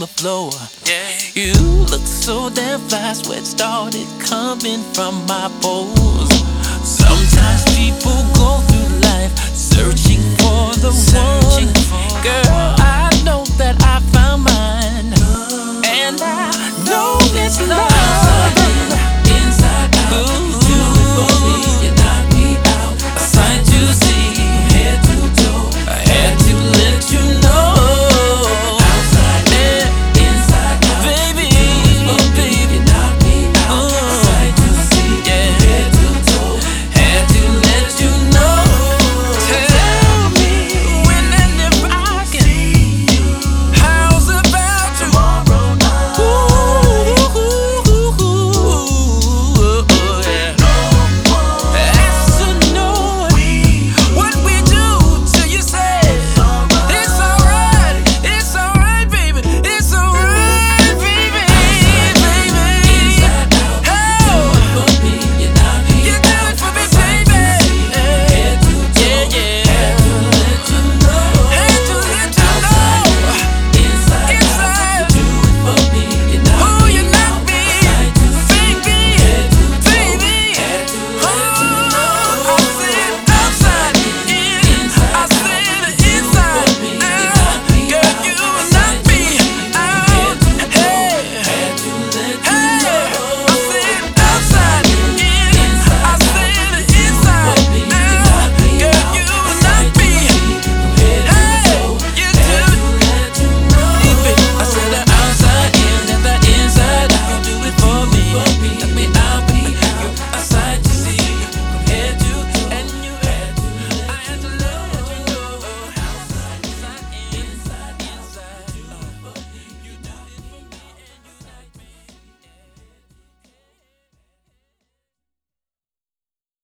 floor. You look so damn fly, sweat started coming from my pores. Sometimes people go through life searching for the one. Girl, I know that I found mine, and I know this love